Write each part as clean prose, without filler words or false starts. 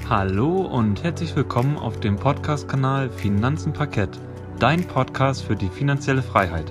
Hallo und herzlich willkommen auf dem Podcast-Kanal Finanzen Parkett, dein Podcast für die finanzielle Freiheit.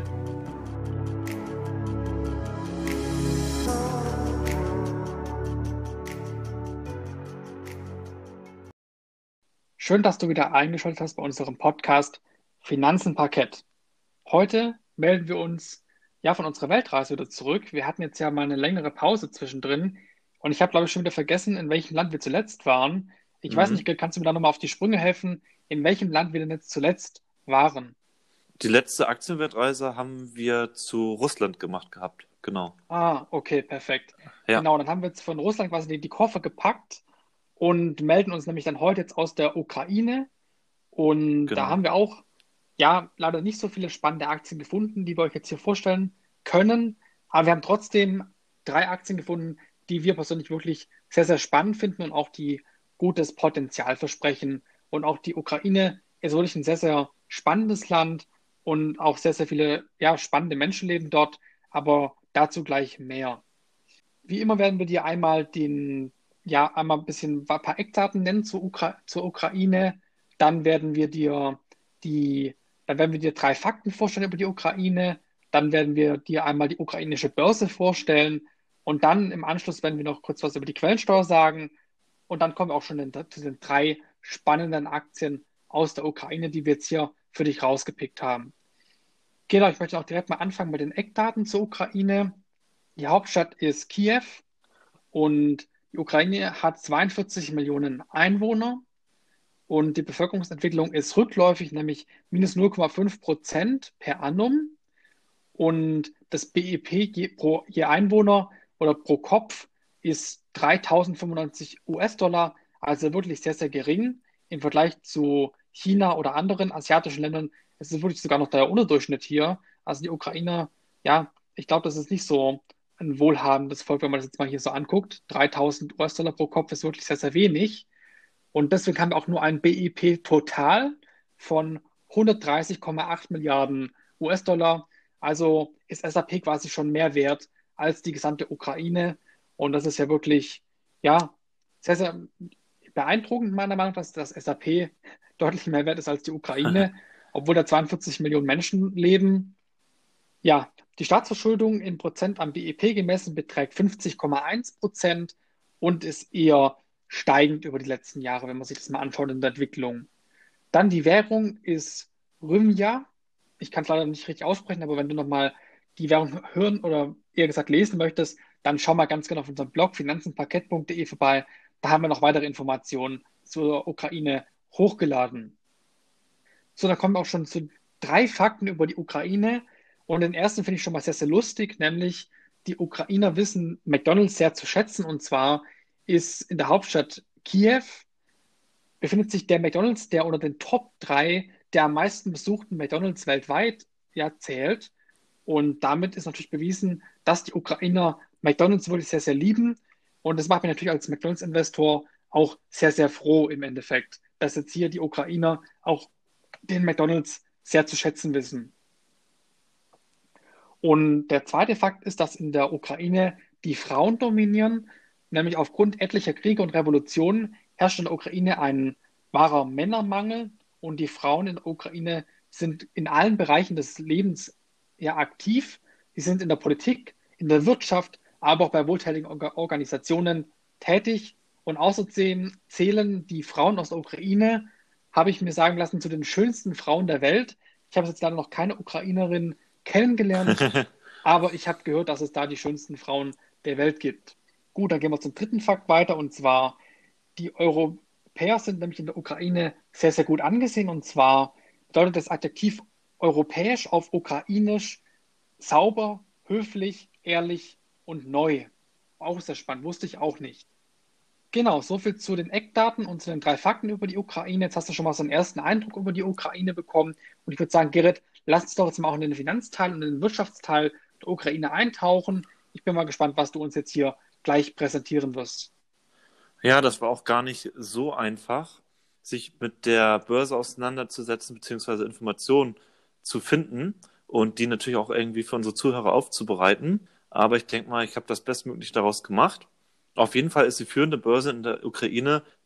Schön, dass du wieder eingeschaltet hast bei unserem Podcast Finanzen Parkett. Heute melden wir uns von unserer Weltreise wieder zurück. Wir hatten jetzt ja mal eine längere Pause zwischendrin und ich habe, glaube ich, schon wieder vergessen, in welchem Land wir zuletzt waren. Ich weiß nicht, kannst du mir da nochmal auf die Sprünge helfen, in welchem Land wir denn jetzt zuletzt waren? Die letzte Aktienweltreise haben wir zu Russland gemacht gehabt. Genau. Okay, perfekt. Ja, Genau, dann haben wir jetzt von Russland quasi die Koffer gepackt und melden uns nämlich dann heute jetzt aus der Ukraine. Und da genau. haben wir auch, ja, leider nicht so viele spannende Aktien gefunden, die wir euch jetzt hier vorstellen können. Aber wir haben trotzdem 3 Aktien gefunden, die wir persönlich wirklich sehr, sehr spannend finden und auch die gutes Potenzial versprechen. Und auch die Ukraine ist wirklich ein sehr, sehr spannendes Land und auch sehr, sehr viele, ja, spannende Menschen leben dort. Aber dazu gleich mehr. Wie immer werden wir dir einmal ein bisschen ein paar Eckdaten nennen zur Ukraine. Dann werden wir dir dann werden wir dir 3 Fakten vorstellen über die Ukraine. Dann werden wir dir einmal die ukrainische Börse vorstellen. Und dann im Anschluss werden wir noch kurz was über die Quellensteuer sagen. Und dann kommen wir auch schon zu den 3 spannenden Aktien aus der Ukraine, die wir jetzt hier für dich rausgepickt haben. Genau, ich möchte auch direkt mal anfangen mit den Eckdaten zur Ukraine. Die Hauptstadt ist Kiew und die Ukraine hat 42 Millionen Einwohner und die Bevölkerungsentwicklung ist rückläufig, nämlich minus 0,5% per annum. Und das BIP je Einwohner oder pro Kopf ist 3.095 US-Dollar, also wirklich sehr, sehr gering im Vergleich zu China oder anderen asiatischen Ländern. Es ist wirklich sogar noch der Unterdurchschnitt hier. Also die Ukrainer, ja, ich glaube, das ist nicht so ein wohlhabendes Volk, wenn man das jetzt mal hier so anguckt. 3.000 US-Dollar pro Kopf ist wirklich sehr, sehr wenig. Und deswegen haben wir auch nur ein BIP total von 130,8 Milliarden US-Dollar. Also ist SAP quasi schon mehr wert als die gesamte Ukraine. Und das ist ja wirklich, ja, sehr, sehr beeindruckend, meiner Meinung nach, dass SAP deutlich mehr wert ist als die Ukraine, obwohl da 42 Millionen Menschen leben. Ja, die Staatsverschuldung in Prozent am BIP gemessen beträgt 50,1% und ist eher steigend über die letzten Jahre, wenn man sich das mal anschaut in der Entwicklung. Dann die Währung ist Hryvnia. Ich kann es leider nicht richtig aussprechen, aber wenn du nochmal die Währung hören oder eher gesagt lesen möchtest, dann schau mal ganz genau auf unserem Blog finanzenparkett.de vorbei. Da haben wir noch weitere Informationen zur Ukraine hochgeladen. So, dann kommen wir auch schon zu 3 Fakten über die Ukraine. Und den ersten finde ich schon mal sehr, sehr lustig, nämlich die Ukrainer wissen McDonald's sehr zu schätzen. Und zwar ist in der Hauptstadt Kiew befindet sich der McDonald's, der unter den Top 3 der am meisten besuchten McDonald's weltweit zählt. Und damit ist natürlich bewiesen, dass die Ukrainer McDonald's wirklich sehr, sehr lieben. Und das macht mich natürlich als McDonald's-Investor auch sehr, sehr froh im Endeffekt, dass jetzt hier die Ukrainer auch den McDonald's sehr zu schätzen wissen. Und der zweite Fakt ist, dass in der Ukraine die Frauen dominieren, nämlich aufgrund etlicher Kriege und Revolutionen herrscht in der Ukraine ein wahrer Männermangel und die Frauen in der Ukraine sind in allen Bereichen des Lebens aktiv. Sie sind in der Politik, in der Wirtschaft, aber auch bei wohltätigen Organisationen tätig. Und außerdem zählen die Frauen aus der Ukraine, habe ich mir sagen lassen, zu den schönsten Frauen der Welt. Ich habe jetzt leider noch keine Ukrainerin kennengelernt, aber ich habe gehört, dass es da die schönsten Frauen der Welt gibt. Gut, dann gehen wir zum dritten Fakt weiter und zwar die Europäer sind nämlich in der Ukraine sehr, sehr gut angesehen und zwar bedeutet das Adjektiv europäisch auf ukrainisch sauber, höflich, ehrlich und neu. Auch sehr spannend, wusste ich auch nicht. Genau, soviel zu den Eckdaten und zu den 3 Fakten über die Ukraine. Jetzt hast du schon mal so einen ersten Eindruck über die Ukraine bekommen. Und ich würde sagen, Gerrit, lass uns doch jetzt mal auch in den Finanzteil und in den Wirtschaftsteil der Ukraine eintauchen. Ich bin mal gespannt, was du uns jetzt hier gleich präsentieren wirst. Ja, das war auch gar nicht so einfach, sich mit der Börse auseinanderzusetzen, beziehungsweise Informationen zu finden und die natürlich auch irgendwie für unsere Zuhörer aufzubereiten. Aber ich denke mal, ich habe das bestmöglich daraus gemacht. Auf jeden Fall ist die führende Börse in der Ukraine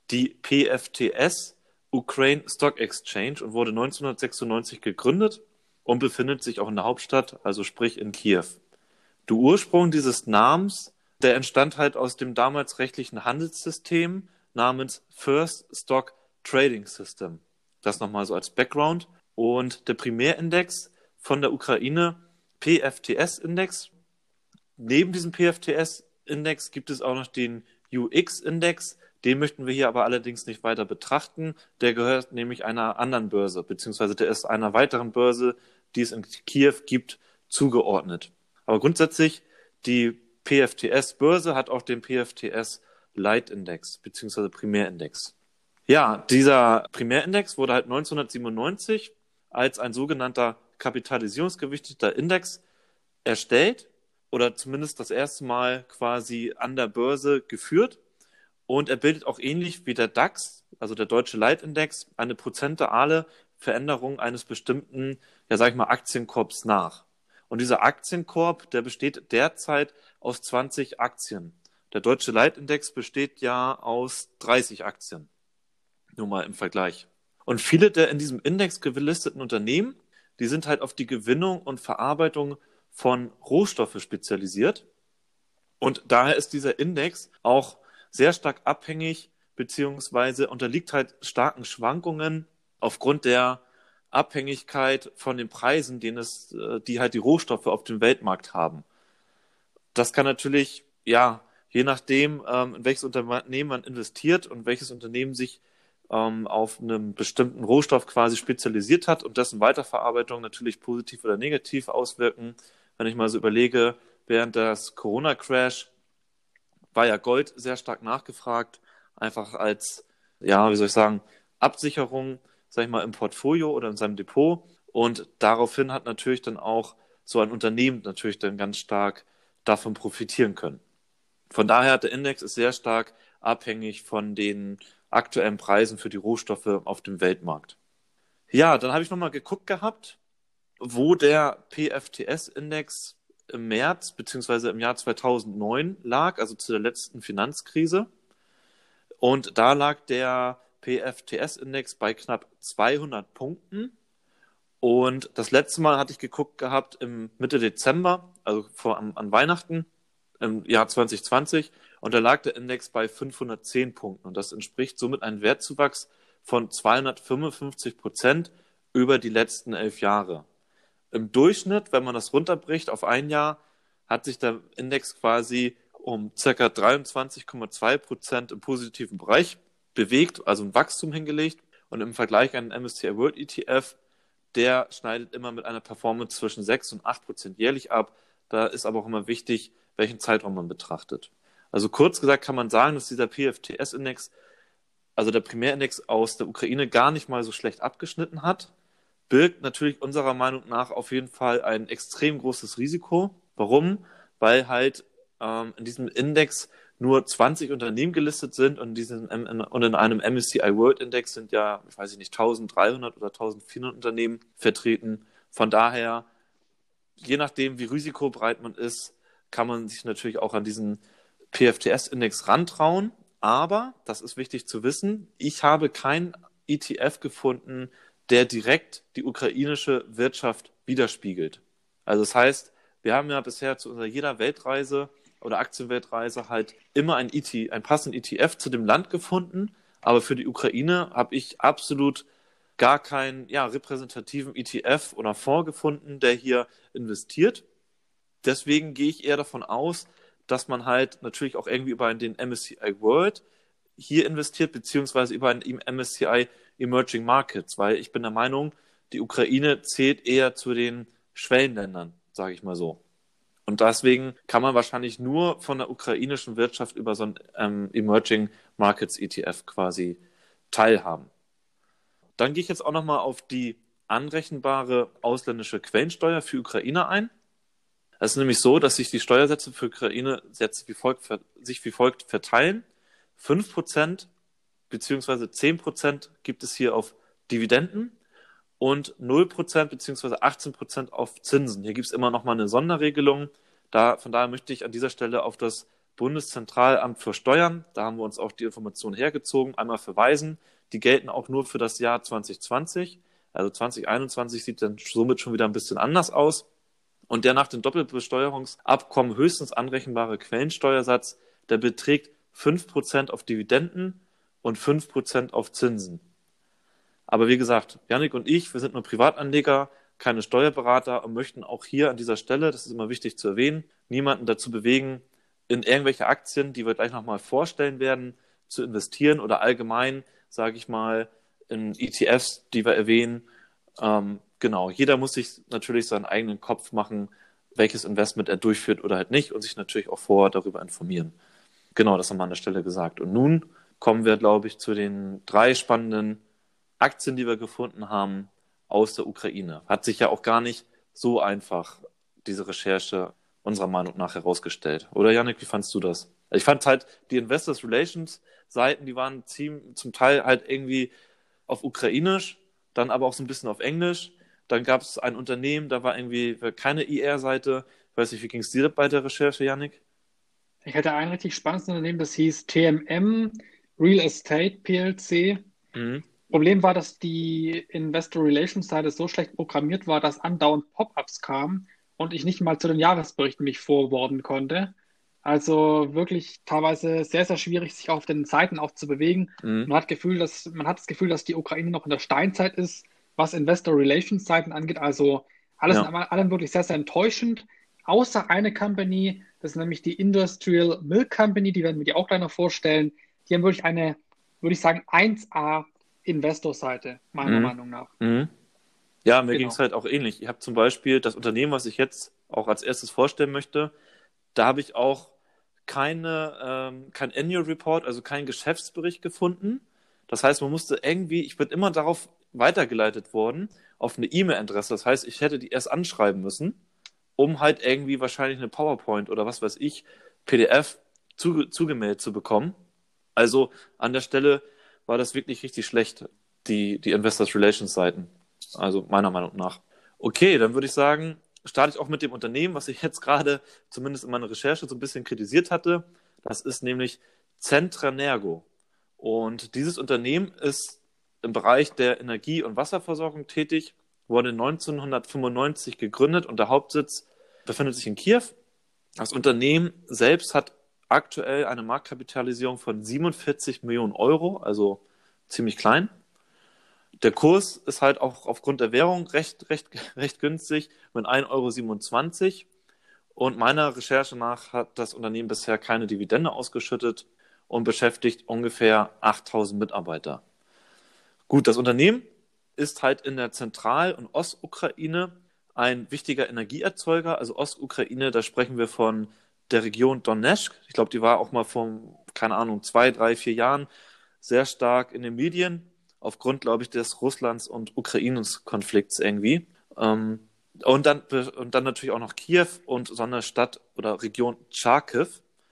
die PFTS Ukraine Stock Exchange und wurde 1996 gegründet und befindet sich auch in der Hauptstadt, also sprich in Kiew. Der Ursprung dieses Namens, der entstand halt aus dem damals rechtlichen Handelssystem namens First Stock Trading System. Das nochmal so als Background. Und der Primärindex von der Ukraine, PFTS-Index. Neben diesem PFTS-Index gibt es auch noch den UX-Index. Den möchten wir hier aber allerdings nicht weiter betrachten. Der gehört nämlich einer anderen Börse, beziehungsweise der ist einer weiteren Börse, die es in Kiew gibt, zugeordnet. Aber grundsätzlich, die PFTS-Börse hat auch den PFTS-Leitindex, beziehungsweise Primärindex. Ja, dieser Primärindex wurde halt 1997 als ein sogenannter kapitalisierungsgewichteter Index erstellt oder zumindest das erste Mal quasi an der Börse geführt. Und er bildet auch ähnlich wie der DAX, also der deutsche Leitindex, eine prozentuale Veränderung eines bestimmten, ja sag ich mal, Aktienkorbs nach. Und dieser Aktienkorb, der besteht derzeit aus 20 Aktien. Der deutsche Leitindex besteht ja aus 30 Aktien. Nur mal im Vergleich. Und viele der in diesem Index gelisteten Unternehmen, die sind halt auf die Gewinnung und Verarbeitung von Rohstoffe spezialisiert. Und daher ist dieser Index auch sehr stark abhängig, beziehungsweise unterliegt halt starken Schwankungen aufgrund der Abhängigkeit von den Preisen, die halt die Rohstoffe auf dem Weltmarkt haben. Das kann natürlich, ja, je nachdem, in welches Unternehmen man investiert und welches Unternehmen sich auf einem bestimmten Rohstoff quasi spezialisiert hat und dessen Weiterverarbeitung natürlich positiv oder negativ auswirken. Wenn ich mal so überlege, während des Corona-Crash war ja Gold sehr stark nachgefragt, einfach als, ja, wie soll ich sagen, Absicherung, sag ich mal, im Portfolio oder in seinem Depot. Und daraufhin hat natürlich dann auch so ein Unternehmen natürlich dann ganz stark davon profitieren können. Von daher, der Index ist sehr stark abhängig von den aktuellen Preisen für die Rohstoffe auf dem Weltmarkt. Ja, dann habe ich nochmal geguckt gehabt, wo der PFTS-Index im März bzw. im Jahr 2009 lag, also zu der letzten Finanzkrise. Und da lag der PFTS-Index bei knapp 200 Punkten. Und das letzte Mal hatte ich geguckt gehabt im Mitte Dezember, also an Weihnachten im Jahr 2020. Und da lag der Index bei 510 Punkten. Und das entspricht somit einem Wertzuwachs von 255% über die letzten 11 Jahre. Im Durchschnitt, wenn man das runterbricht auf ein Jahr, hat sich der Index quasi um ca. 23,2% im positiven Bereich bewegt, also ein Wachstum hingelegt. Und im Vergleich an den MSCI World ETF, der schneidet immer mit einer Performance zwischen 6 und 8% jährlich ab. Da ist aber auch immer wichtig, welchen Zeitraum man betrachtet. Also kurz gesagt kann man sagen, dass dieser PFTS-Index, also der Primärindex aus der Ukraine, gar nicht mal so schlecht abgeschnitten hat. Birgt natürlich unserer Meinung nach auf jeden Fall ein extrem großes Risiko. Warum? Weil halt in diesem Index nur 20 Unternehmen gelistet sind und in einem MSCI World Index sind ja, ich weiß nicht, 1300 oder 1400 Unternehmen vertreten. Von daher, je nachdem, wie risikobereit man ist, kann man sich natürlich auch an diesen PFTS-Index rantrauen. Aber, das ist wichtig zu wissen, ich habe keinen ETF gefunden, der direkt die ukrainische Wirtschaft widerspiegelt. Also das heißt, wir haben ja bisher zu unserer jeder Weltreise oder Aktienweltreise halt immer einen passenden ETF zu dem Land gefunden, aber für die Ukraine habe ich absolut gar keinen repräsentativen ETF oder Fonds gefunden, der hier investiert. Deswegen gehe ich eher davon aus, dass man halt natürlich auch irgendwie über den MSCI World hier investiert, beziehungsweise über einen MSCI Emerging Markets, weil ich bin der Meinung, die Ukraine zählt eher zu den Schwellenländern, sage ich mal so. Und deswegen kann man wahrscheinlich nur von der ukrainischen Wirtschaft über so einen Emerging Markets ETF quasi teilhaben. Dann gehe ich jetzt auch nochmal auf die anrechenbare ausländische Quellensteuer für Ukraine ein. Es ist nämlich so, dass sich die Steuersätze für Ukraine sich wie folgt verteilen. 5% bzw. 10% gibt es hier auf Dividenden und 0% bzw. 18% auf Zinsen. Hier gibt es immer noch mal eine Sonderregelung. Von daher möchte ich an dieser Stelle auf das Bundeszentralamt für Steuern. Da haben wir uns auch die Informationen hergezogen, einmal verweisen. Die gelten auch nur für das Jahr 2020. Also 2021 sieht dann somit schon wieder ein bisschen anders aus. Und der nach dem Doppelbesteuerungsabkommen höchstens anrechenbare Quellensteuersatz, der beträgt 5% auf Dividenden und 5% auf Zinsen. Aber wie gesagt, Jannik und ich, wir sind nur Privatanleger, keine Steuerberater und möchten auch hier an dieser Stelle, das ist immer wichtig zu erwähnen, niemanden dazu bewegen, in irgendwelche Aktien, die wir gleich nochmal vorstellen werden, zu investieren oder allgemein, sage ich mal, in ETFs, die wir erwähnen. Genau, jeder muss sich natürlich seinen eigenen Kopf machen, welches Investment er durchführt oder halt nicht und sich natürlich auch vorher darüber informieren. Genau, das haben wir an der Stelle gesagt. Und nun kommen wir, glaube ich, zu den 3 spannenden Aktien, die wir gefunden haben aus der Ukraine. Hat sich ja auch gar nicht so einfach, diese Recherche unserer Meinung nach herausgestellt. Oder Jannik, wie fandst du das? Ich fand halt, die Investors Relations Seiten, die waren zum Teil halt irgendwie auf Ukrainisch, dann aber auch so ein bisschen auf Englisch. Dann gab es ein Unternehmen, da war irgendwie keine IR-Seite. Ich weiß nicht, wie ging es dir bei der Recherche, Jannik? Ich hatte ein richtig spannendes Unternehmen, das hieß TMM Real Estate PLC. Mhm. Problem war, dass die Investor Relations Seite so schlecht programmiert war, dass andauernd Pop-ups kamen und ich nicht mal zu den Jahresberichten mich vorworden konnte. Also wirklich teilweise sehr, sehr schwierig, sich auf den Seiten auch zu bewegen. Mhm. Man hat das Gefühl, dass die Ukraine noch in der Steinzeit ist, was Investor Relations Seiten angeht. Also alles in Ja. allem wirklich sehr, sehr enttäuschend. Außer eine Company, das ist nämlich die Industrial Milk Company, die werden wir dir auch gleich noch vorstellen. Die haben wirklich eine, würde ich sagen, 1A Investor-Seite, meiner Mhm. Meinung nach. Mhm. Ja, mir ging es Genau. halt auch ähnlich. Ich habe zum Beispiel das Unternehmen, was ich jetzt auch als erstes vorstellen möchte, da habe ich auch kein Annual Report, also keinen Geschäftsbericht gefunden. Das heißt, man musste irgendwie, ich bin immer darauf weitergeleitet worden, auf eine E-Mail-Adresse. Das heißt, ich hätte die erst anschreiben müssen, um halt irgendwie wahrscheinlich eine PowerPoint oder was weiß ich, PDF zugemailt zu bekommen. Also an der Stelle war das wirklich richtig schlecht, die Investors Relations Seiten. Also meiner Meinung nach. Okay, dann würde ich sagen, starte ich auch mit dem Unternehmen, was ich jetzt gerade zumindest in meiner Recherche so ein bisschen kritisiert hatte. Das ist nämlich Centranergo. Und dieses Unternehmen ist im Bereich der Energie- und Wasserversorgung tätig, wurde 1995 gegründet und der Hauptsitz befindet sich in Kiew. Das Unternehmen selbst hat aktuell eine Marktkapitalisierung von 47 Millionen Euro, also ziemlich klein. Der Kurs ist halt auch aufgrund der Währung recht günstig mit 1,27 Euro. Und meiner Recherche nach hat das Unternehmen bisher keine Dividende ausgeschüttet und beschäftigt ungefähr 8.000 Mitarbeiter. Gut, das Unternehmen ist halt in der Zentral- und Ostukraine ein wichtiger Energieerzeuger. Also Ostukraine, da sprechen wir von der Region Donetsk. Ich glaube, die war auch mal vor, keine Ahnung, 2, 3, 4 Jahren sehr stark in den Medien, aufgrund, glaube ich, des Russlands und Ukraines-Konflikts irgendwie. Und dann natürlich auch noch Kiew und so eine Stadt oder Region Charkiw.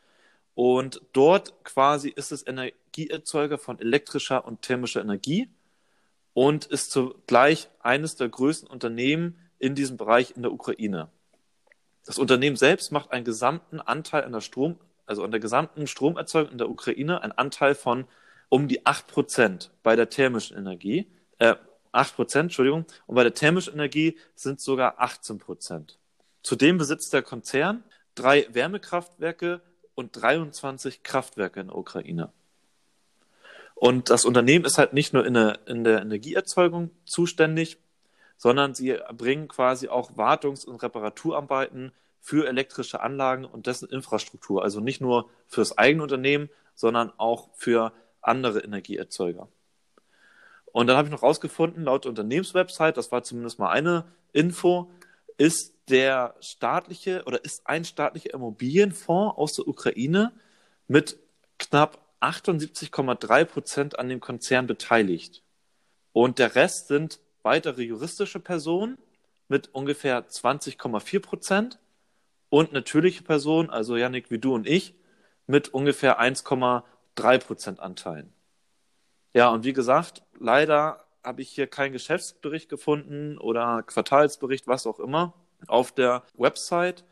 Und dort quasi ist es Energieerzeuger von elektrischer und thermischer Energie und ist zugleich eines der größten Unternehmen in diesem Bereich in der Ukraine. Das Unternehmen selbst macht einen gesamten Anteil an der gesamten Stromerzeugung in der Ukraine, einen Anteil von um die 8% bei der thermischen Energie. 8%, Entschuldigung. Und bei der thermischen Energie sind es sogar 18%. Zudem besitzt der Konzern 3 Wärmekraftwerke und 23 Kraftwerke in der Ukraine. Und das Unternehmen ist halt nicht nur in der Energieerzeugung zuständig, sondern sie erbringen quasi auch Wartungs- und Reparaturarbeiten für elektrische Anlagen und dessen Infrastruktur. Also nicht nur für das eigene Unternehmen, sondern auch für andere Energieerzeuger. Und dann habe ich noch rausgefunden, laut der Unternehmenswebsite, das war zumindest mal eine Info, ist ein staatlicher Immobilienfonds aus der Ukraine mit knapp 78,3% an dem Konzern beteiligt. Und der Rest sind weitere juristische Personen mit ungefähr 20,4% und natürliche Personen, also Jannik wie du und ich, mit ungefähr 1,3% Anteilen. Ja, und wie gesagt, leider habe ich hier keinen Geschäftsbericht gefunden oder Quartalsbericht, was auch immer, auf der Website.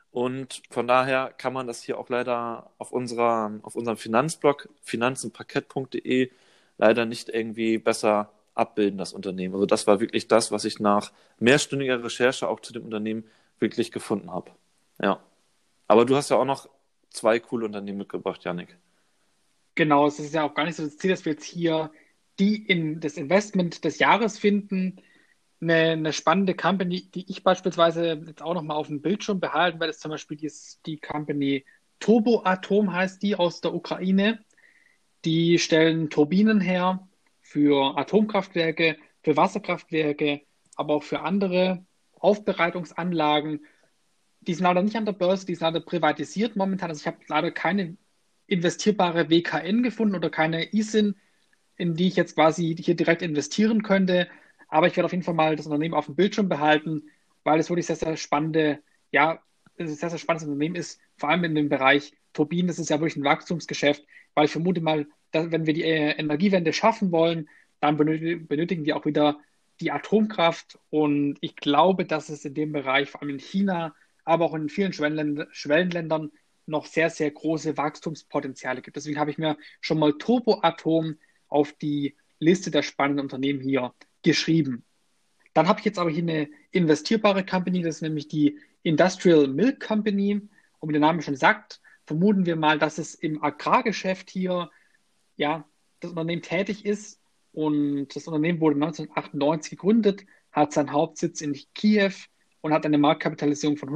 Und von daher kann man das hier auch leider auf unserem Finanzblog finanzenparkett.de leider nicht irgendwie besser abbilden, das Unternehmen. Also das war wirklich das, was ich nach mehrstündiger Recherche auch zu dem Unternehmen wirklich gefunden habe. Ja. Aber du hast ja auch noch zwei coole Unternehmen mitgebracht, Yannick. Genau, es ist ja auch gar nicht so das Ziel, dass wir jetzt hier das Investment des Jahres finden. Eine spannende Company, die ich beispielsweise jetzt auch nochmal auf dem Bildschirm behalten werde, ist zum Beispiel die Company Turboatom heißt die aus der Ukraine. Die stellen Turbinen her für Atomkraftwerke, für Wasserkraftwerke, aber auch für andere Aufbereitungsanlagen. Die sind leider nicht an der Börse, die sind leider privatisiert momentan. Also ich habe leider keine investierbare WKN gefunden oder keine ISIN, in die ich jetzt quasi hier direkt investieren könnte. Aber ich werde auf jeden Fall mal das Unternehmen auf dem Bildschirm behalten, weil es wirklich sehr, sehr spannende, ja, es ist ein sehr, sehr spannendes Unternehmen ist, vor allem in dem Bereich Turbinen. Das ist ja wirklich ein Wachstumsgeschäft, weil ich vermute mal, dass, wenn wir die Energiewende schaffen wollen, dann benötigen wir auch wieder die Atomkraft. Und ich glaube, dass es in dem Bereich, vor allem in China, aber auch in vielen Schwellenländern, noch sehr, sehr große Wachstumspotenziale gibt. Deswegen habe ich mir schon mal Turboatom auf die Liste der spannenden Unternehmen hier geschrieben. Dann habe ich jetzt aber hier eine investierbare Company, das ist nämlich die Industrial Milk Company. Und wie der Name schon sagt, vermuten wir mal, dass es im Agrargeschäft hier ja, das Unternehmen tätig ist. Und das Unternehmen wurde 1998 gegründet, hat seinen Hauptsitz in Kiew und hat eine Marktkapitalisierung von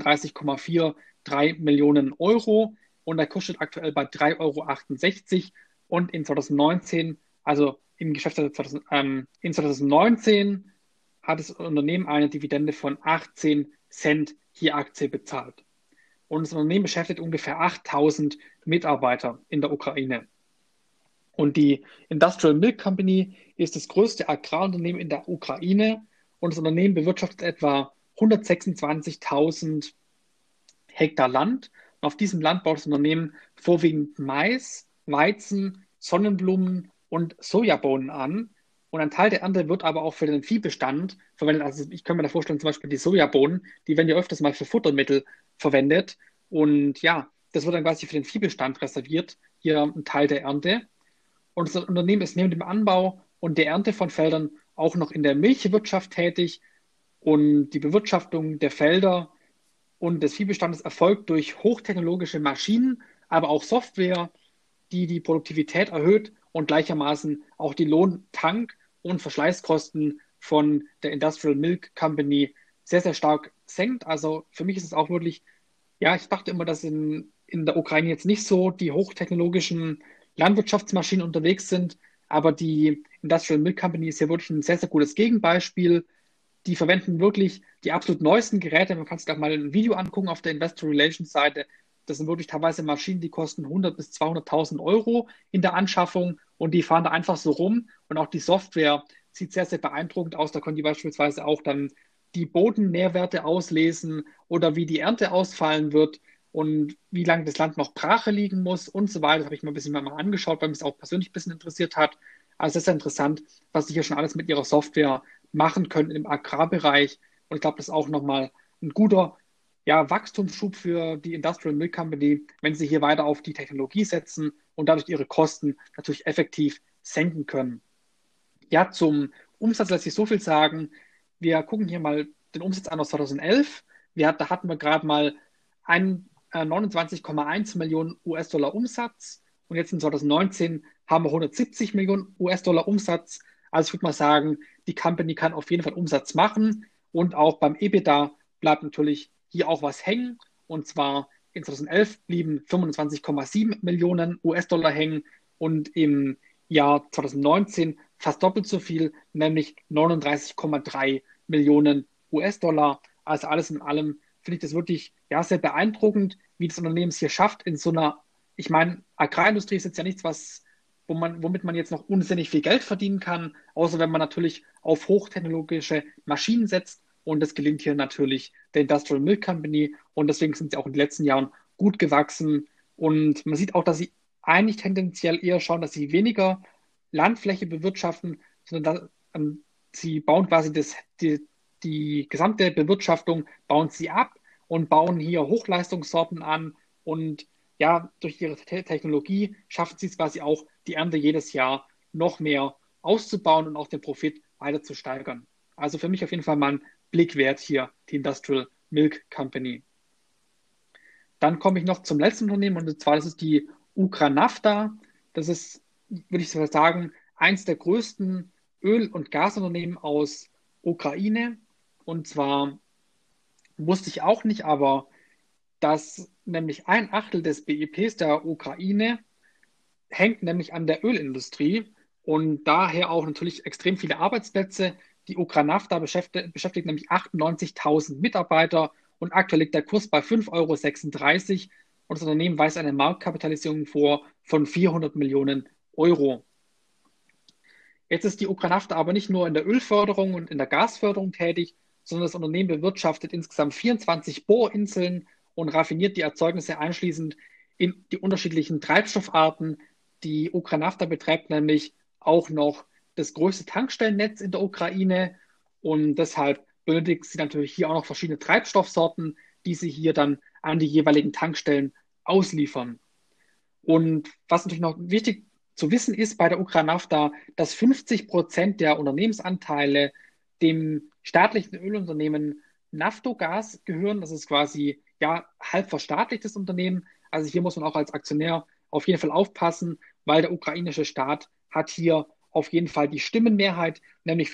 133,43 Millionen Euro. Und der Kurs steht aktuell bei 3,68 Euro. Und in 2019, also im Geschäftsjahr in 2019, hat das Unternehmen eine Dividende von 18 Cent je Aktie bezahlt. Und das Unternehmen beschäftigt ungefähr 8000 Mitarbeiter in der Ukraine. Und die Industrial Milk Company ist das größte Agrarunternehmen in der Ukraine und das Unternehmen bewirtschaftet etwa 126.000 Hektar Land. Und auf diesem Land baut das Unternehmen vorwiegend Mais, Weizen, Sonnenblumen und Sojabohnen an. Und ein Teil der Ernte wird aber auch für den Viehbestand verwendet. Also ich kann mir da vorstellen, zum Beispiel die Sojabohnen, die werden ja öfters mal für Futtermittel verwendet. Und ja, das wird dann quasi für den Viehbestand reserviert, hier ein Teil der Ernte. Und das Unternehmen ist neben dem Anbau und der Ernte von Feldern auch noch in der Milchwirtschaft tätig. Und die Bewirtschaftung der Felder und des Viehbestandes erfolgt durch hochtechnologische Maschinen, aber auch Software, die die Produktivität erhöht und gleichermaßen auch die Lohntank- und Verschleißkosten von der Industrial Milk Company sehr, sehr stark senkt. Also für mich ist es auch wirklich, ja, ich dachte immer, dass in der Ukraine jetzt nicht so die hochtechnologischen Landwirtschaftsmaschinen unterwegs sind, aber die Industrial Milk Company ist ja wirklich ein sehr, sehr gutes Gegenbeispiel. Die verwenden wirklich die absolut neuesten Geräte. Man kann sich da mal ein Video angucken auf der Investor Relations Seite. Das sind wirklich teilweise Maschinen, die kosten 100.000 bis 200.000 Euro in der Anschaffung und die fahren da einfach so rum. Und auch die Software sieht sehr, sehr beeindruckend aus. Da können die beispielsweise auch dann die Bodennährwerte auslesen oder wie die Ernte ausfallen wird und wie lange das Land noch brach liegen muss und so weiter. Das habe ich mir ein bisschen mal angeschaut, weil mich es auch persönlich ein bisschen interessiert hat. Also das ist ja interessant, was sie hier schon alles mit ihrer Software machen können im Agrarbereich. Und ich glaube, das ist auch nochmal ein guter, ja, Wachstumsschub für die Industrial Milk Company, wenn sie hier weiter auf die Technologie setzen und dadurch ihre Kosten natürlich effektiv senken können. Ja, zum Umsatz lässt sich so viel sagen. Wir gucken hier mal den Umsatz an aus 2011. Da hatten wir gerade mal 29,1 Millionen US-Dollar Umsatz und jetzt in 2019 haben wir 170 Millionen US-Dollar Umsatz. Also ich würde mal sagen, die Company kann auf jeden Fall Umsatz machen und auch beim EBITDA bleibt natürlich hier auch was hängen. Und zwar in 2011 blieben 25,7 Millionen US-Dollar hängen und im Jahr 2019 fast doppelt so viel, nämlich 39,3 Millionen US-Dollar. Also alles in allem finde ich das wirklich ja, sehr beeindruckend, wie das Unternehmen es hier schafft, in so einer, ich meine, Agrarindustrie ist jetzt ja nichts, womit man jetzt noch unsinnig viel Geld verdienen kann, außer wenn man natürlich auf hochtechnologische Maschinen setzt. Und das gelingt hier natürlich der Industrial Milk Company. Und deswegen sind sie auch in den letzten Jahren gut gewachsen. Und man sieht auch, dass sie eigentlich tendenziell eher schauen, dass sie weniger Landfläche bewirtschaften, sondern sie bauen quasi die gesamte Bewirtschaftung bauen sie ab und bauen hier Hochleistungssorten an und ja, durch ihre Technologie schaffen sie es quasi auch, die Ernte jedes Jahr noch mehr auszubauen und auch den Profit weiter zu steigern. Also für mich auf jeden Fall mal ein Blick wert hier, die Industrial Milk Company. Dann komme ich noch zum letzten Unternehmen und zwar das ist die Ukranafta. Das ist, würde ich so sagen, eins der größten Öl- und Gasunternehmen aus Ukraine. Und zwar wusste ich auch nicht, aber dass nämlich ein Achtel des BIPs der Ukraine hängt nämlich an der Ölindustrie und daher auch natürlich extrem viele Arbeitsplätze. Die Ukranafta beschäftigt nämlich 98.000 Mitarbeiter und aktuell liegt der Kurs bei 5,36 € und das Unternehmen weist eine Marktkapitalisierung vor von 400 Millionen Euro. Jetzt ist die Ukranafta aber nicht nur in der Ölförderung und in der Gasförderung tätig, sondern das Unternehmen bewirtschaftet insgesamt 24 Bohrinseln und raffiniert die Erzeugnisse einschließend in die unterschiedlichen Treibstoffarten. Die Ukranafta betreibt nämlich auch noch das größte Tankstellennetz in der Ukraine und deshalb benötigt sie natürlich hier auch noch verschiedene Treibstoffsorten, die sie hier dann an die jeweiligen Tankstellen ausliefern. Und was natürlich noch wichtig zu wissen ist bei der Ukranafta, dass 50% der Unternehmensanteile dem staatlichen Ölunternehmen Naftogaz gehören. Das ist quasi ja halb verstaatlichtes Unternehmen. Also hier muss man auch als Aktionär auf jeden Fall aufpassen, weil der ukrainische Staat hat hier auf jeden Fall die Stimmenmehrheit, nämlich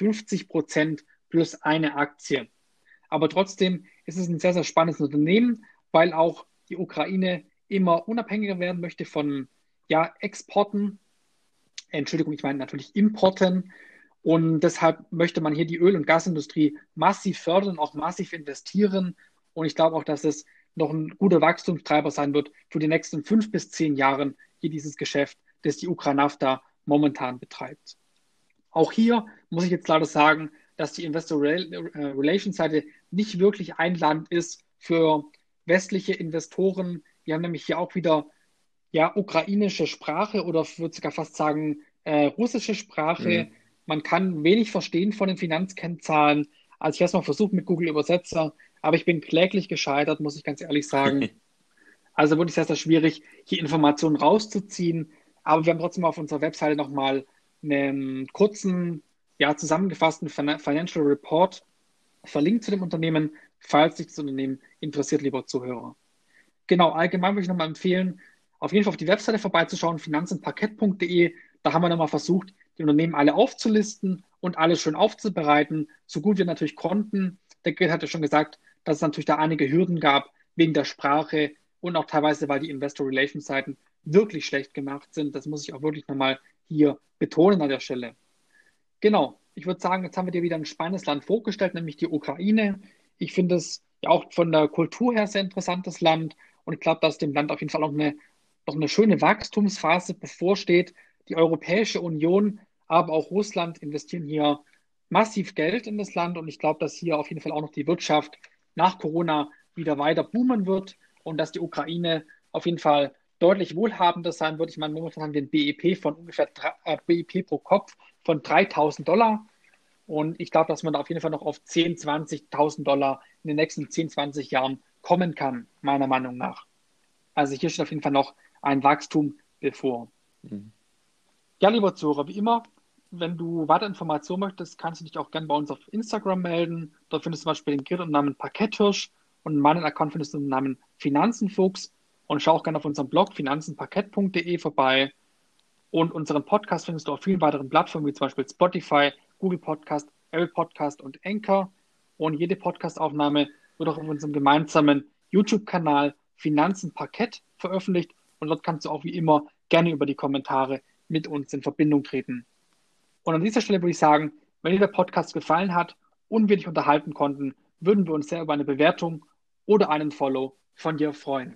50% plus eine Aktie. Aber trotzdem ist es ein sehr, sehr spannendes Unternehmen, weil auch die Ukraine immer unabhängiger werden möchte von ja, Exporten. Entschuldigung, ich meine natürlich Importen. Und deshalb möchte man hier die Öl- und Gasindustrie massiv fördern, auch massiv investieren. Und ich glaube auch, dass es noch ein guter Wachstumstreiber sein wird für die nächsten 5 bis 10 Jahre hier dieses Geschäft, das die Ukranafta momentan betreibt. Auch hier muss ich jetzt leider sagen, dass die Investor Relations Seite nicht wirklich einladend ist für westliche Investoren. Wir haben nämlich hier auch wieder ja, ukrainische Sprache oder ich würde sogar fast sagen russische Sprache. Mhm. Man kann wenig verstehen von den Finanzkennzahlen. Also ich habe es mal versucht mit Google Übersetzer, aber ich bin kläglich gescheitert, muss ich ganz ehrlich sagen. Also wirklich sehr, sehr schwierig, hier Informationen rauszuziehen. Aber wir haben trotzdem auf unserer Webseite nochmal einen kurzen, ja, zusammengefassten Financial Report verlinkt zu dem Unternehmen, falls sich das Unternehmen interessiert, lieber Zuhörer. Genau, allgemein würde ich nochmal empfehlen, auf jeden Fall auf die Webseite vorbeizuschauen, finanzenparkett.de. Da haben wir nochmal versucht, die Unternehmen alle aufzulisten und alles schön aufzubereiten, so gut wir natürlich konnten. Der Gerd hatte schon gesagt, dass es natürlich da einige Hürden gab wegen der Sprache und auch teilweise, weil die Investor Relations Seiten wirklich schlecht gemacht sind. Das muss ich auch wirklich nochmal hier betonen an der Stelle. Genau, ich würde sagen, jetzt haben wir dir wieder ein spannendes Land vorgestellt, nämlich die Ukraine. Ich finde es ja auch von der Kultur her sehr interessantes Land und ich glaube, dass dem Land auf jeden Fall noch eine schöne Wachstumsphase bevorsteht. Die Europäische Union, aber auch Russland investieren hier massiv Geld in das Land und ich glaube, dass hier auf jeden Fall auch noch die Wirtschaft nach Corona wieder weiter boomen wird und dass die Ukraine auf jeden Fall deutlich wohlhabender sein wird. Ich meine, momentan haben wir ein BIP von ungefähr BIP pro Kopf von $3.000 und ich glaube, dass man da auf jeden Fall noch auf 10.000, $20.000 in den nächsten 10, 20 Jahren kommen kann, meiner Meinung nach. Also hier steht auf jeden Fall noch ein Wachstum bevor. Mhm. Ja, lieber Zuhörer, wie immer, wenn du weitere Informationen möchtest, kannst du dich auch gerne bei uns auf Instagram melden. Dort findest du zum Beispiel den Gerd und Namen Parketthirsch und meinen Account findest du den Namen Finanzenfuchs und schau auch gerne auf unserem Blog finanzenparkett.de vorbei. Und unseren Podcast findest du auf vielen weiteren Plattformen, wie zum Beispiel Spotify, Google Podcast, Apple Podcast und Anchor. Und jede Podcastaufnahme wird auch auf unserem gemeinsamen YouTube-Kanal Finanzen Parkett veröffentlicht. Und dort kannst du auch wie immer gerne über die Kommentare mit uns in Verbindung treten. Und an dieser Stelle würde ich sagen, wenn dir der Podcast gefallen hat und wir dich unterhalten konnten, würden wir uns sehr über eine Bewertung oder einen Follow von dir freuen.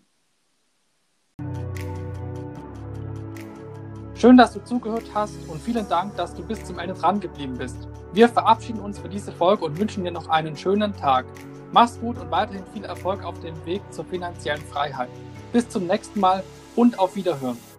Schön, dass du zugehört hast und vielen Dank, dass du bis zum Ende dran geblieben bist. Wir verabschieden uns für diese Folge und wünschen dir noch einen schönen Tag. Mach's gut und weiterhin viel Erfolg auf dem Weg zur finanziellen Freiheit. Bis zum nächsten Mal und auf Wiederhören.